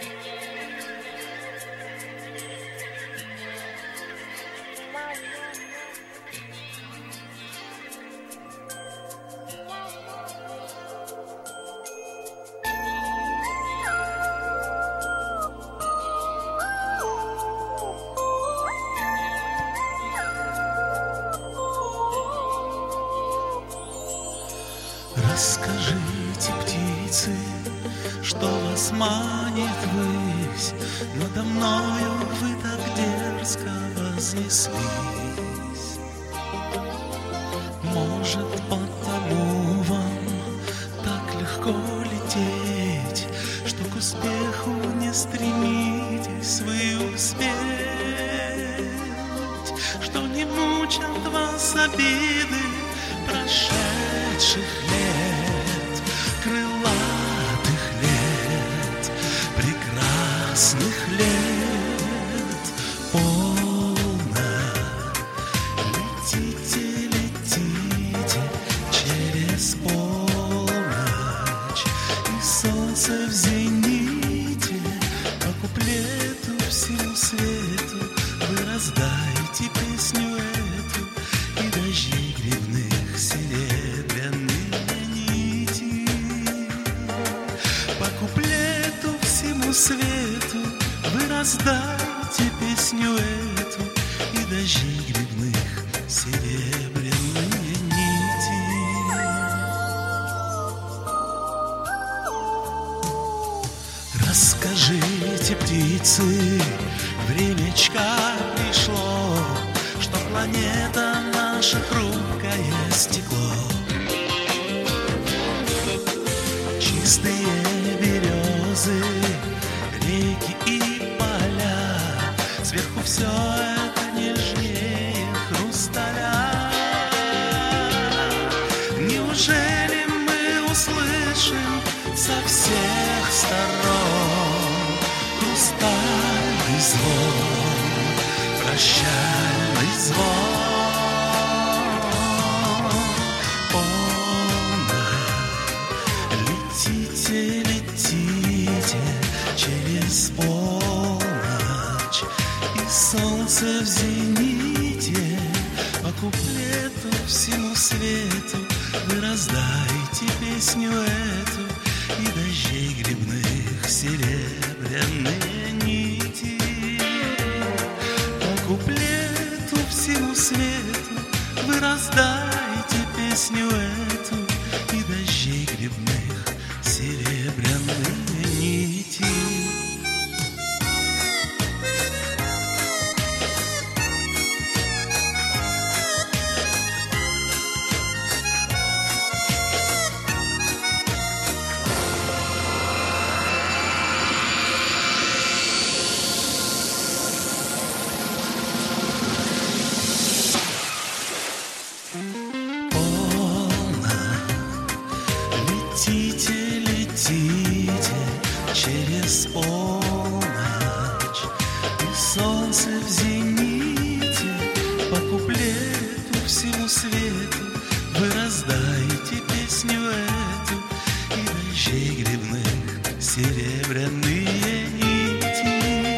Расскажите, птицы, что вас манит ввысь, надо мною вы так дерзко вознеслись. Может, потому вам так легко лететь, что к успеху не стремитесь вы успеть, что не мучат вас обиды прошедших лет, крылатых лет, прекрасных лет. Полно летите, летите через полночь, и солнце в зените по куплету всему свету вы раздайте песню эту, и дожди грибных серебряные нити. По куплету всему свету вы раздайте песню эту, и дожди грибных серебряные нити. Расскажите, птицы, времечко пришло, что планета наша хрупкое стекло. Чистые березы, реки и поля, сверху все это нежнее хрусталя. Неужели мы услышим со всех сторон хрустальный звон, прощальный звон? Полно летите, летите через полночь, и солнце в зените по куплету всему свету вы раздайте песню эту, и дождей грибных серебряные нити. По куплету всему свету вы раздайте песню эту, и дождей грибных серебряные нити. Летите, летите через полночь, и солнце в зените по куплету всему свету вы раздайте песню эту, и дождей грибных серебряные нити.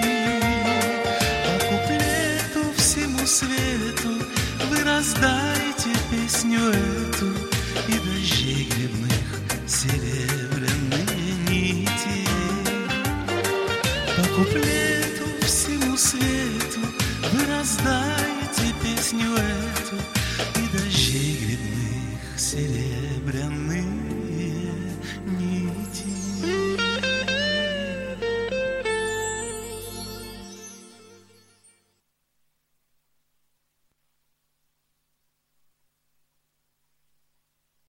По куплету всему свету вы раздайте песню эту, и дождей грибных серебряные нити. По куплету всему свету вы раздайте песню эту, и дождей грибных серебряных